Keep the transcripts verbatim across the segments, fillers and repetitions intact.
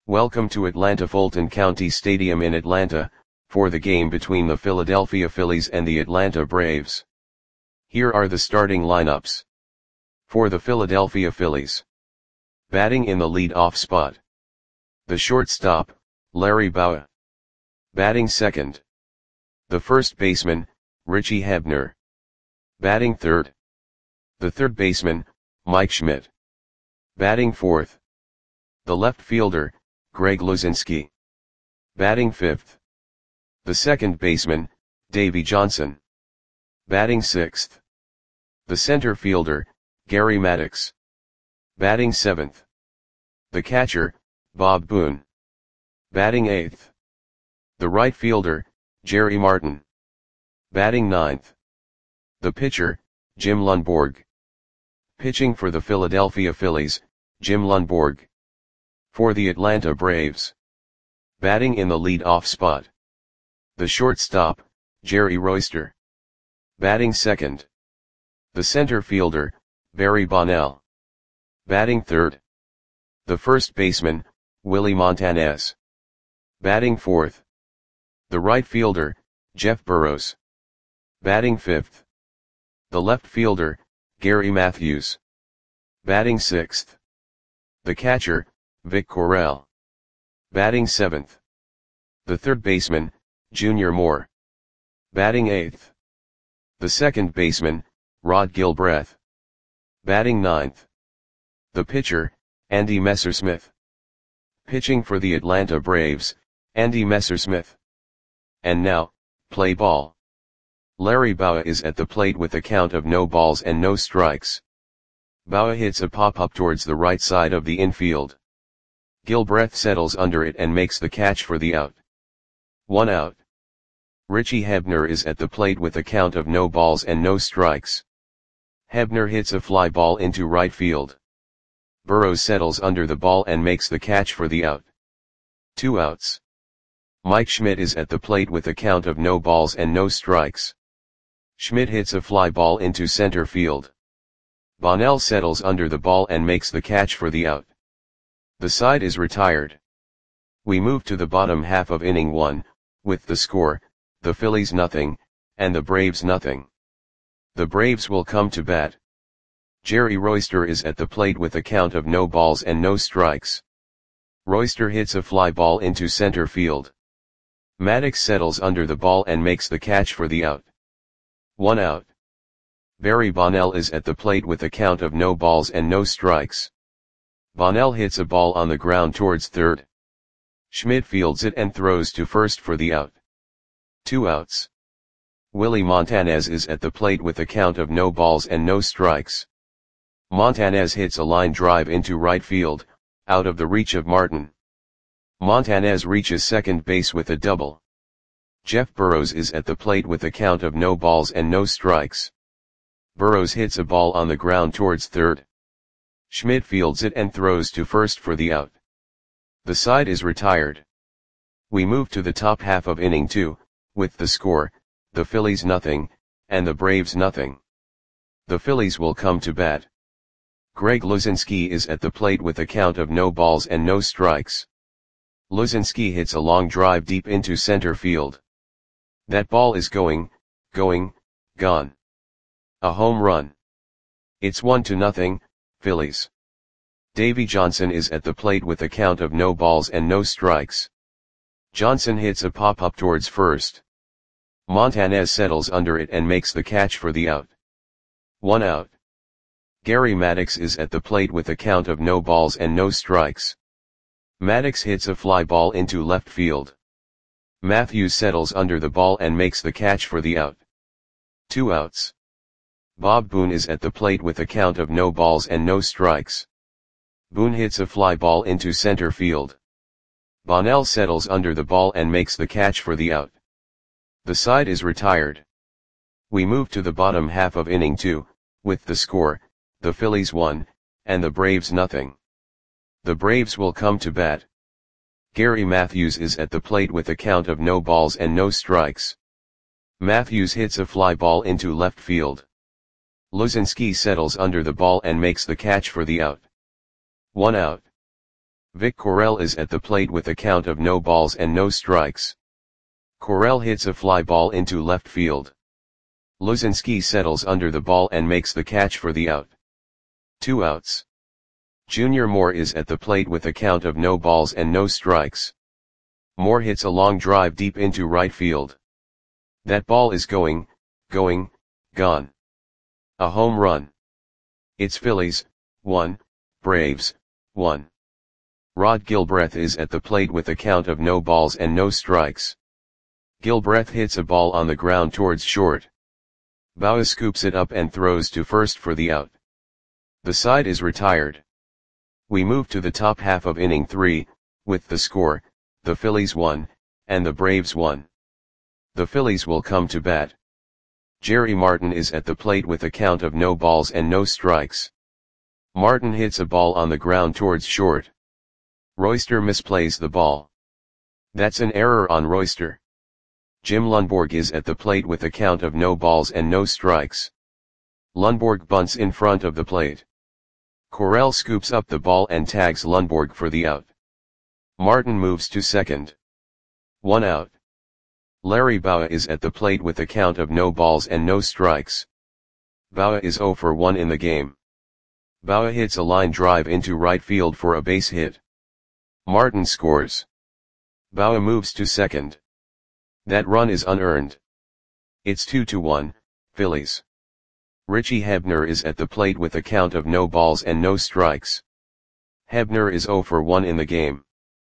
Welcome to Atlanta Fulton County Stadium in Atlanta, for the game between the Philadelphia Phillies and the Atlanta Braves. Here are the starting lineups. For the Philadelphia Phillies. Batting in the lead-off spot. The shortstop, Larry Bowa. Batting second. The first baseman, Richie Hebner. Batting third. The third baseman, Mike Schmidt. Batting fourth. The left fielder, Greg Luzinski. Batting fifth. The second baseman, Davey Johnson. Batting sixth. The center fielder, Gary Maddox. Batting seventh. The catcher, Bob Boone. Batting eighth. The right fielder, Jerry Martin. Batting ninth. The pitcher, Jim Lundborg. Pitching for the Philadelphia Phillies, Jim Lundborg. For the Atlanta Braves. Batting in the lead-off spot. The shortstop, Jerry Royster. Batting second. The center fielder, Barry Bonnell. Batting third. The first baseman, Willie Montanez. Batting fourth. The right fielder, Jeff Burroughs. Batting fifth. The left fielder, Gary Matthews. Batting sixth. The catcher, Vic Correll. Batting seventh. The third baseman, Junior Moore. Batting eighth. The second baseman, Rod Gilbreth. Batting ninth. The pitcher, Andy Messersmith. Pitching for the Atlanta Braves, Andy Messersmith. And now, play ball. Larry Bowa is at the plate with a count of no balls and no strikes. Bowa hits a pop-up towards the right side of the infield. Gilbreth settles under it and makes the catch for the out. One out. Richie Hebner is at the plate with a count of no balls and no strikes. Hebner hits a fly ball into right field. Burroughs settles under the ball and makes the catch for the out. Two outs. Mike Schmidt is at the plate with a count of no balls and no strikes. Schmidt hits a fly ball into center field. Bonnell settles under the ball and makes the catch for the out. The side is retired. We move to the bottom half of inning one, with the score, the Phillies nothing, and the Braves nothing. The Braves will come to bat. Jerry Royster is at the plate with a count of no balls and no strikes. Royster hits a fly ball into center field. Maddox settles under the ball and makes the catch for the out. One out. Barry Bonnell is at the plate with a count of no balls and no strikes. Bonnell hits a ball on the ground towards third. Schmidt fields it and throws to first for the out. Two outs. Willie Montanez is at the plate with a count of no balls and no strikes. Montanez hits a line drive into right field, out of the reach of Martin. Montanez reaches second base with a double. Jeff Burroughs is at the plate with a count of no balls and no strikes. Burroughs hits a ball on the ground towards third. Schmidt fields it and throws to first for the out. The side is retired. We move to the top half of inning two, with the score, the Phillies nothing, and the Braves nothing. The Phillies will come to bat. Greg Luzinski is at the plate with a count of no balls and no strikes. Luzinski hits a long drive deep into center field. That ball is going, going, gone. A home run. It's one to nothing, Phillies. Davey Johnson is at the plate with a count of no balls and no strikes. Johnson hits a pop-up towards first. Montanez settles under it and makes the catch for the out. One out. Gary Maddox is at the plate with a count of no balls and no strikes. Maddox hits a fly ball into left field. Matthews settles under the ball and makes the catch for the out. Two outs. Bob Boone is at the plate with a count of no balls and no strikes. Boone hits a fly ball into center field. Bonnell settles under the ball and makes the catch for the out. The side is retired. We move to the bottom half of inning two, with the score, the Phillies one, and the Braves nothing. The Braves will come to bat. Gary Matthews is at the plate with a count of no balls and no strikes. Matthews hits a fly ball into left field. Luzinski settles under the ball and makes the catch for the out. One out. Vic Correll is at the plate with a count of no balls and no strikes. Correll hits a fly ball into left field. Luzinski settles under the ball and makes the catch for the out. Two outs. Junior Moore is at the plate with a count of no balls and no strikes. Moore hits a long drive deep into right field. That ball is going, going, gone. A home run. It's Phillies, one, Braves, one. Rod Gilbreth is at the plate with a count of no balls and no strikes. Gilbreth hits a ball on the ground towards short. Bauer scoops it up and throws to first for the out. The side is retired. We move to the top half of inning three, with the score, the Phillies one, and the Braves one. The Phillies will come to bat. Jerry Martin is at the plate with a count of no balls and no strikes. Martin hits a ball on the ground towards short. Royster misplays the ball. That's an error on Royster. Jim Lundborg is at the plate with a count of no balls and no strikes. Lundborg bunts in front of the plate. Correll scoops up the ball and tags Lundborg for the out. Martin moves to second. One out. Larry Bauer is at the plate with a count of no balls and no strikes. Bauer is oh for one in the game. Bauer hits a line drive into right field for a base hit. Martin scores. Bauer moves to second. That run is unearned. It's two to one, Phillies. Richie Hebner is at the plate with a count of no balls and no strikes. Hebner is oh for one in the game.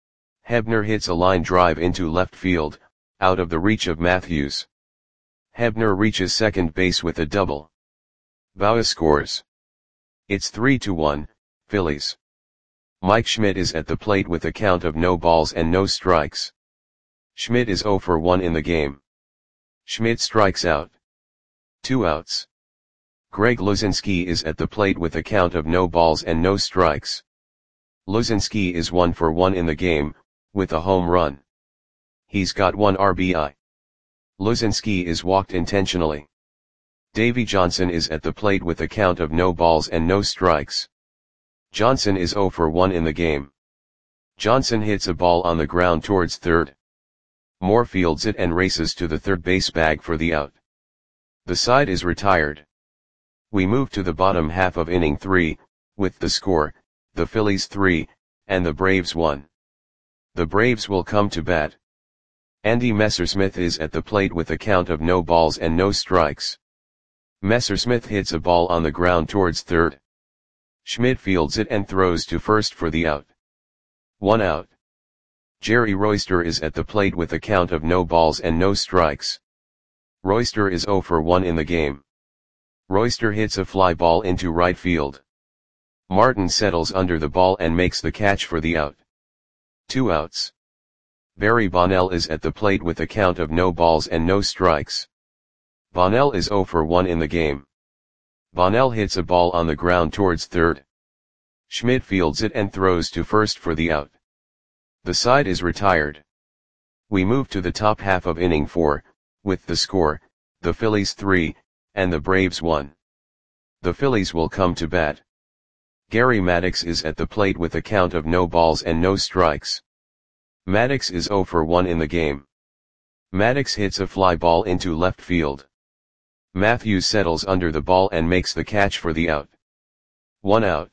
Hebner hits a line drive into left field, out of the reach of Matthews. Hebner reaches second base with a double. Bauer scores. It's three to one, Phillies. Mike Schmidt is at the plate with a count of no balls and no strikes. Schmidt is oh for one in the game. Schmidt strikes out. Two outs. Greg Luzinski is at the plate with a count of no balls and no strikes. Luzinski is one for one in the game, with a home run. He's got one R B I. Luzinski is walked intentionally. Davey Johnson is at the plate with a count of no balls and no strikes. Johnson is oh for one in the game. Johnson hits a ball on the ground towards third. Moore fields it and races to the third base bag for the out. The side is retired. We move to the bottom half of inning three, with the score, the Phillies three, and the Braves one. The Braves will come to bat. Andy Messersmith is at the plate with a count of no balls and no strikes. Messersmith hits a ball on the ground towards third. Schmidt fields it and throws to first for the out. One out. Jerry Royster is at the plate with a count of no balls and no strikes. Royster is oh for one in the game. Royster hits a fly ball into right field. Martin settles under the ball and makes the catch for the out. Two outs. Barry Bonnell is at the plate with a count of no balls and no strikes. Bonnell is oh for one in the game. Bonnell hits a ball on the ground towards third. Schmidt fields it and throws to first for the out. The side is retired. We move to the top half of inning four, with the score, the Phillies three, and the Braves one. The Phillies will come to bat. Gary Maddox is at the plate with a count of no balls and no strikes. Maddox is oh for one in the game. Maddox hits a fly ball into left field. Matthews settles under the ball and makes the catch for the out. One out.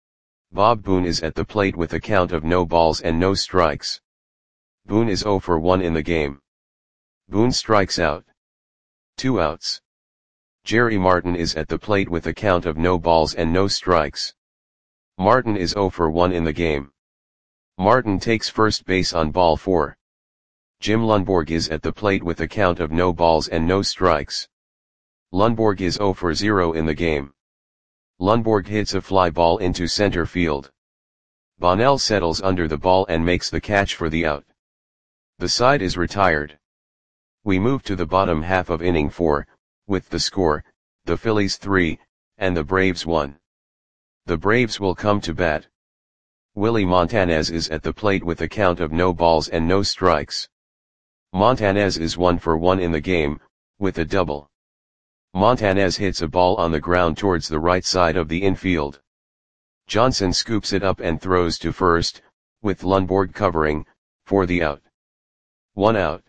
Bob Boone is at the plate with a count of no balls and no strikes. Boone is oh for one in the game. Boone strikes out. Two outs. Jerry Martin is at the plate with a count of no balls and no strikes. Martin is oh for one in the game. Martin takes first base on ball four. Jim Lundborg is at the plate with a count of no balls and no strikes. Lundborg is oh for zero in the game. Lundborg hits a fly ball into center field. Bonnell settles under the ball and makes the catch for the out. The side is retired. We move to the bottom half of inning four, with the score, the Phillies three, and the Braves one. The Braves will come to bat. Willie Montanez is at the plate with a count of no balls and no strikes. Montanez is one for one in the game, with a double. Montanez hits a ball on the ground towards the right side of the infield. Johnson scoops it up and throws to first, with Lundborg covering, for the out. One out.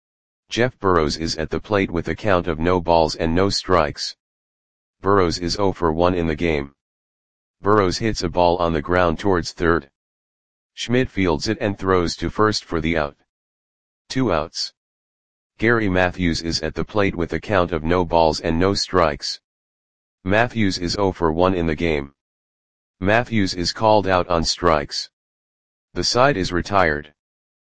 Jeff Burrows is at the plate with a count of no balls and no strikes. Burrows is zero for one in the game. Burrows hits a ball on the ground towards third. Schmidt fields it and throws to first for the out. Two outs. Gary Matthews is at the plate with a count of no balls and no strikes. Matthews is zero for one in the game. Matthews is called out on strikes. The side is retired.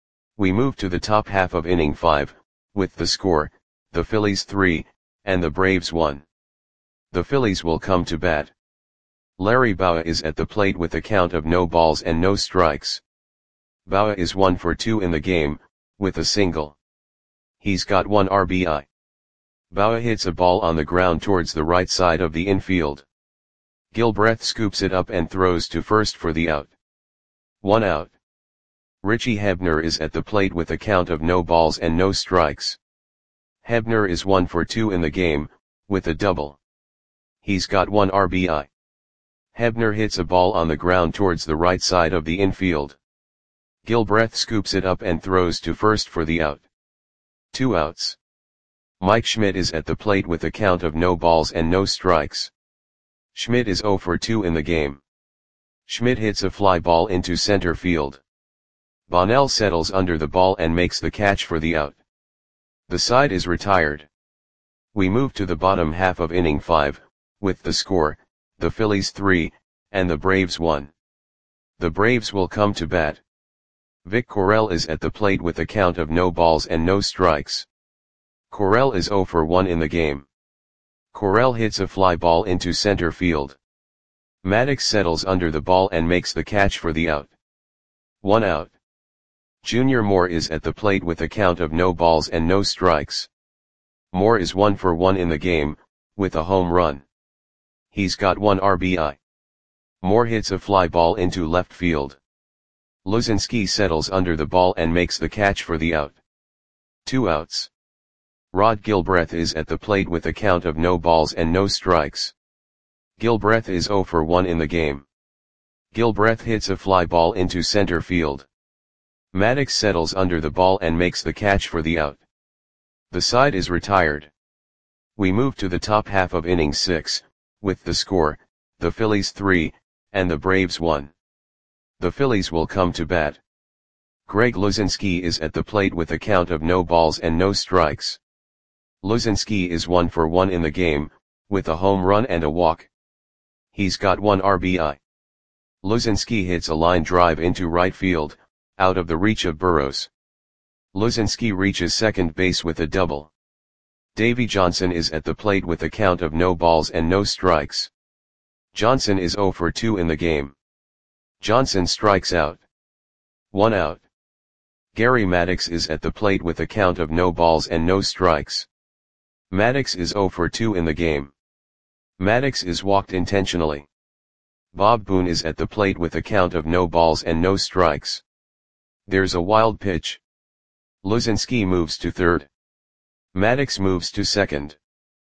We move to the top half of inning five, with the score, the Phillies three, and the Braves one. The Phillies will come to bat. Larry Bowa is at the plate with a count of no balls and no strikes. Bowa is one for two in the game, with a single. He's got one R B I. Bowa hits a ball on the ground towards the right side of the infield. Gilbreth scoops it up and throws to first for the out. One out. Richie Hebner is at the plate with a count of no balls and no strikes. Hebner is one for two in the game, with a double. He's got one R B I. Hebner hits a ball on the ground towards the right side of the infield. Gilbreth scoops it up and throws to first for the out. Two outs. Mike Schmidt is at the plate with a count of no balls and no strikes. Schmidt is zero for two in the game. Schmidt hits a fly ball into center field. Bonnell settles under the ball and makes the catch for the out. The side is retired. We move to the bottom half of inning five, with the score, the Phillies three, and the Braves one. The Braves will come to bat. Vic Correll is at the plate with a count of no balls and no strikes. Correll is zero for one in the game. Correll hits a fly ball into center field. Maddox settles under the ball and makes the catch for the out. One out. Junior Moore is at the plate with a count of no balls and no strikes. Moore is one for one in the game, with a home run. He's got one R B I. Moore hits a fly ball into left field. Luzinski settles under the ball and makes the catch for the out. Two outs. Rod Gilbreth is at the plate with a count of no balls and no strikes. Gilbreth is zero for one in the game. Gilbreth hits a fly ball into center field. Maddox settles under the ball and makes the catch for the out. The side is retired. We move to the top half of inning six, with the score, the Phillies three, and the Braves one. The Phillies will come to bat. Greg Luzinski is at the plate with a count of no balls and no strikes. Luzinski is one for one in the game, with a home run and a walk. He's got one R B I. Luzinski hits a line drive into right field, out of the reach of Burrows. Luzinski reaches second base with a double. Davy Johnson is at the plate with a count of no balls and no strikes. Johnson is zero for two in the game. Johnson strikes out. One out. Gary Maddox is at the plate with a count of no balls and no strikes. Maddox is zero for two in the game. Maddox is walked intentionally. Bob Boone is at the plate with a count of no balls and no strikes. There's a wild pitch. Luzinski moves to third. Maddox moves to second.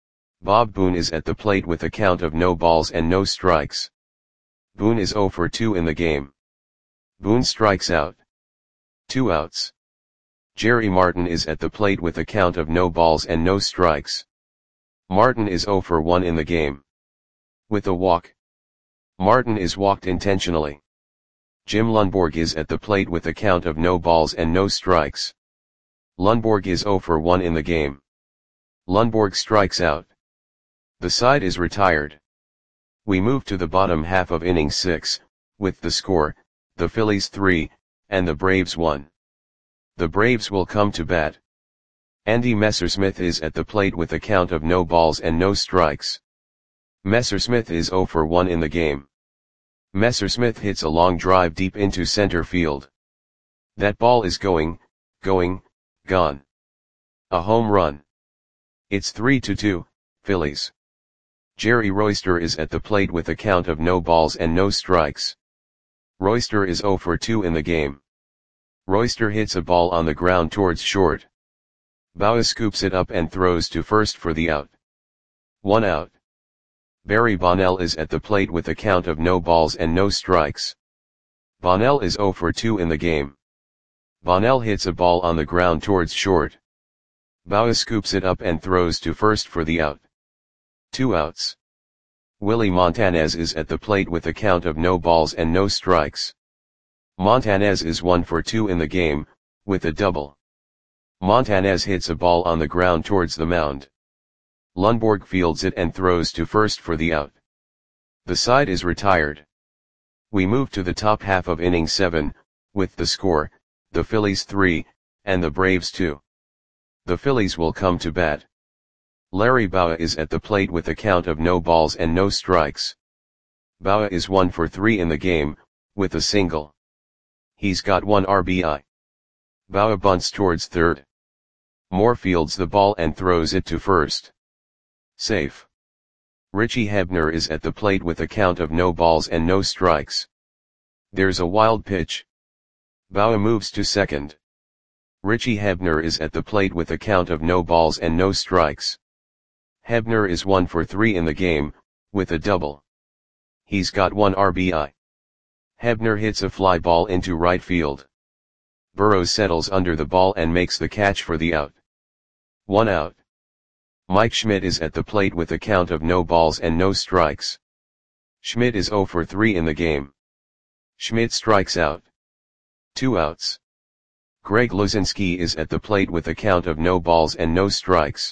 Bob Boone is at the plate with a count of no balls and no strikes. Boone is zero for two in the game. Boone strikes out. Two outs. Jerry Martin is at the plate with a count of no balls and no strikes. Martin is zero for one in the game. With a walk. Martin is walked intentionally. Jim Lundborg is at the plate with a count of no balls and no strikes. Lundborg is zero for one in the game. Lundborg strikes out. The side is retired. We move to the bottom half of inning six, with the score, the Phillies three, and the Braves one. The Braves will come to bat. Andy Messersmith is at the plate with a count of no balls and no strikes. Messersmith is zero for one in the game. Messersmith hits a long drive deep into center field. That ball is going, going, gone. A home run. It's three to two, Phillies. Jerry Royster is at the plate with a count of no balls and no strikes. Royster is zero for two in the game. Royster hits a ball on the ground towards short. Bowa scoops it up and throws to first for the out. One out. Barry Bonnell is at the plate with a count of no balls and no strikes. Bonnell is zero for two in the game. Bonnell hits a ball on the ground towards short. Bauer scoops it up and throws to first for the out. Two outs. Willie Montanez is at the plate with a count of no balls and no strikes. Montanez is one for two in the game, with a double. Montanez hits a ball on the ground towards the mound. Lundborg fields it and throws to first for the out. The side is retired. We move to the top half of inning seven, with the score, the Phillies three, and the Braves two. The Phillies will come to bat. Larry Bowa is at the plate with a count of no balls and no strikes. Bowa is one for three in the game, with a single. He's got one R B I. Bowa bunts towards third. Moore fields the ball and throws it to first. Safe. Richie Hebner is at the plate with a count of no balls and no strikes. There's a wild pitch. Bowa moves to second. Richie Hebner is at the plate with a count of no balls and no strikes. Hebner is one for three in the game, with a double. He's got one R B I. Hebner hits a fly ball into right field. Burrows settles under the ball and makes the catch for the out. One out. Mike Schmidt is at the plate with a count of no balls and no strikes. Schmidt is zero for three in the game. Schmidt strikes out. Two outs. Greg Luzinski is at the plate with a count of no balls and no strikes.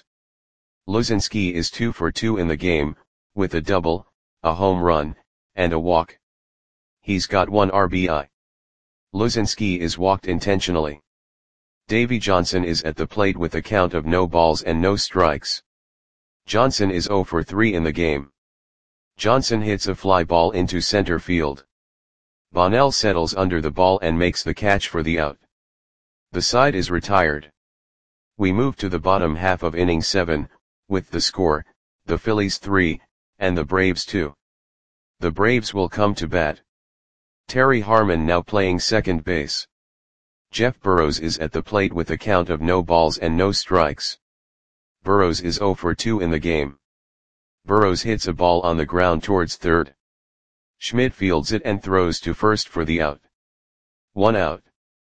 Luzinski is two for two in the game, with a double, a home run, and a walk. He's got one R B I. Luzinski is walked intentionally. Davey Johnson is at the plate with a count of no balls and no strikes. Johnson is zero for three in the game. Johnson hits a fly ball into center field. Bonnell settles under the ball and makes the catch for the out. The side is retired. We move to the bottom half of inning seven, with the score, the Phillies three, and the Braves two. The Braves will come to bat. Terry Harmon now playing second base. Jeff Burrows is at the plate with a count of no balls and no strikes. Burrows is zero for two in the game. Burrows hits a ball on the ground towards third. Schmidt fields it and throws to first for the out. One out.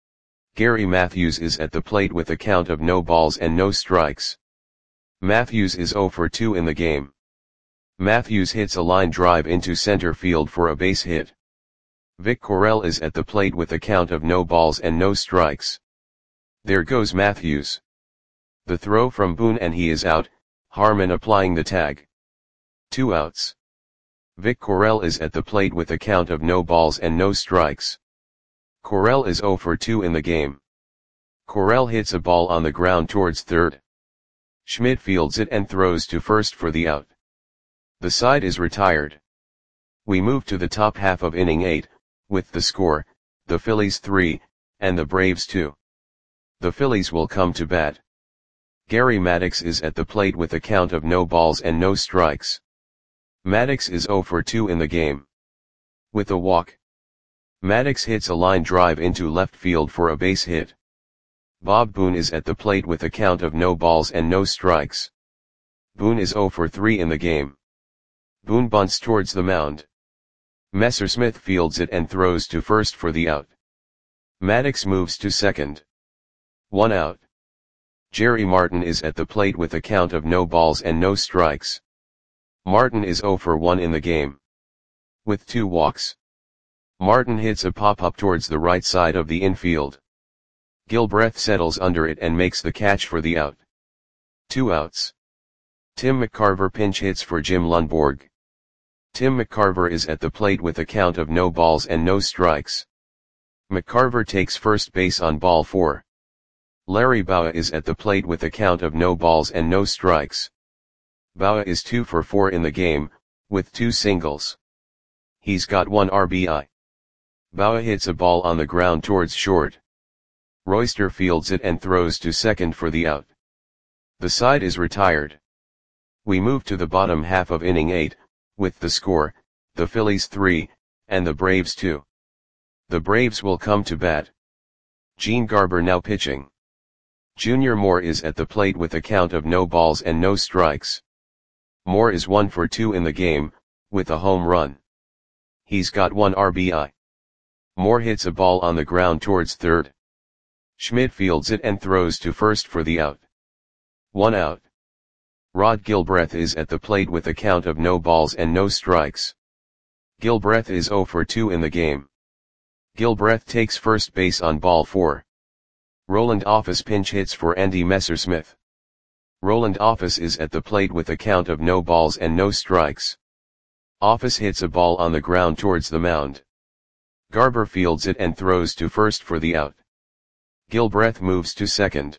Gary Matthews is at the plate with a count of no balls and no strikes. Matthews is zero for two in the game. Matthews hits a line drive into center field for a base hit. Vic Correll is at the plate with a count of no balls and no strikes. There goes Matthews. The throw from Boone and he is out, Harmon applying the tag. Two outs. Vic Correll is at the plate with a count of no balls and no strikes. Correll is zero for two in the game. Correll hits a ball on the ground towards third. Schmidt fields it and throws to first for the out. The side is retired. We move to the top half of inning eight, with the score, the Phillies three, and the Braves two. The Phillies will come to bat. Gary Maddox is at the plate with a count of no balls and no strikes. Maddox is zero for two in the game. With a walk. Maddox hits a line drive into left field for a base hit. Bob Boone is at the plate with a count of no balls and no strikes. Boone is zero for three in the game. Boone bunts towards the mound. Messersmith fields it and throws to first for the out. Maddox moves to second. One out. Jerry Martin is at the plate with a count of no balls and no strikes. Martin is zero for one in the game. With two walks. Martin hits a pop-up towards the right side of the infield. Gilbreth settles under it and makes the catch for the out. Two outs. Tim McCarver pinch hits for Jim Lundborg. Tim McCarver is at the plate with a count of no balls and no strikes. McCarver takes first base on ball four. Larry Bowa is at the plate with a count of no balls and no strikes. Bowa is two for four in the game, with two singles. He's got one R B I. Bowa hits a ball on the ground towards short. Royster fields it and throws to second for the out. The side is retired. We move to the bottom half of inning eight, with the score, the Phillies three, and the Braves two. The Braves will come to bat. Gene Garber now pitching. Junior Moore is at the plate with a count of no balls and no strikes. Moore is one for two in the game, with a home run. He's got one R B I. Moore hits a ball on the ground towards third. Schmidt fields it and throws to first for the out. One out. Rod Gilbreth is at the plate with a count of no balls and no strikes. Gilbreth is oh for two in the game. Gilbreth takes first base on ball four. Roland Office pinch hits for Andy Messersmith. Roland Office is at the plate with a count of no balls and no strikes. Office hits a ball on the ground towards the mound. Garber fields it and throws to first for the out. Gilbreth moves to second.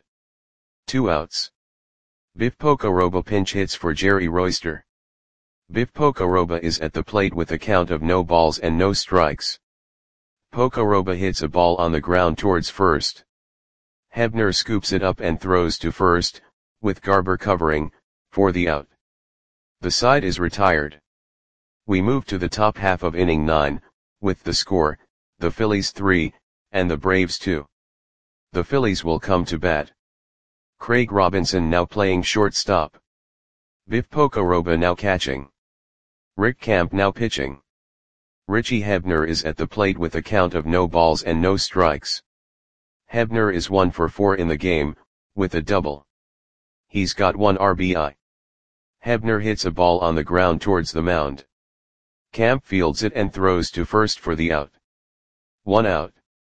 Two outs. Biff Pocoroba pinch hits for Jerry Royster. Biff Pocoroba is at the plate with a count of no balls and no strikes. Pocoroba hits a ball on the ground towards first. Hebner scoops it up and throws to first, with Garber covering, for the out. The side is retired. We move to the top half of inning nine, with the score, the Phillies three, and the Braves two. The Phillies will come to bat. Craig Robinson now playing shortstop. Biff Pocoroba now catching. Rick Camp now pitching. Richie Hebner is at the plate with a count of no balls and no strikes. Hebner is one for four in the game, with a double. He's got one R B I. Hebner hits a ball on the ground towards the mound. Camp fields it and throws to first for the out. One out.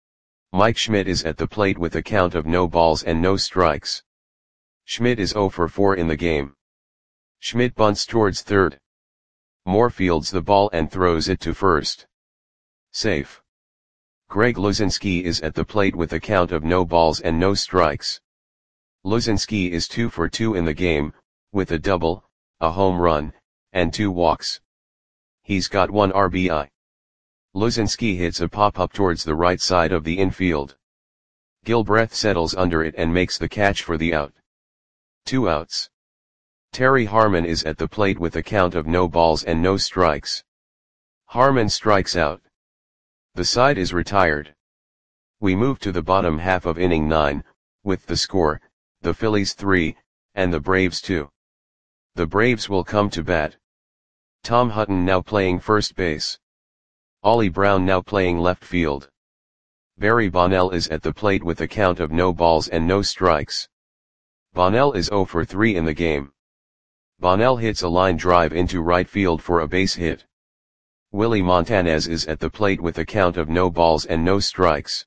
Mike Schmidt is at the plate with a count of no balls and no strikes. Schmidt is oh for four in the game. Schmidt bunts towards third. Moore fields the ball and throws it to first. Safe. Greg Luzinski is at the plate with a count of no balls and no strikes. Luzinski is two for two in the game, with a double, a home run, and two walks. He's got one R B I. Luzinski hits a pop-up towards the right side of the infield. Gilbreth settles under it and makes the catch for the out. Two outs. Terry Harmon is at the plate with a count of no balls and no strikes. Harmon strikes out. The side is retired. We move to the bottom half of inning nine, with the score, the Phillies three, and the Braves two. The Braves will come to bat. Tom Hutton now playing first base. Ollie Brown now playing left field. Barry Bonnell is at the plate with a count of no balls and no strikes. Bonnell is oh for three in the game. Bonnell hits a line drive into right field for a base hit. Willie Montanez is at the plate with a count of no balls and no strikes.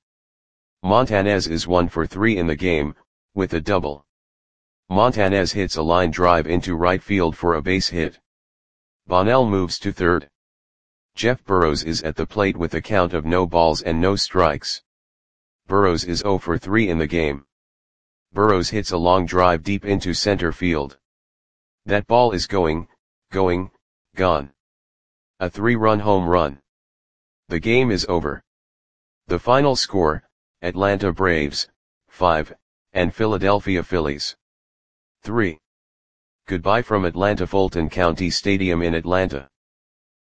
Montanez is one for three in the game, with a double. Montanez hits a line drive into right field for a base hit. Bonnell moves to third. Jeff Burrows is at the plate with a count of no balls and no strikes. Burrows is oh for three in the game. Burrows hits a long drive deep into center field. That ball is going, going, gone. A three-run home run. The game is over. The final score, Atlanta Braves, five, and Philadelphia Phillies, three. Goodbye from Atlanta Fulton County Stadium in Atlanta.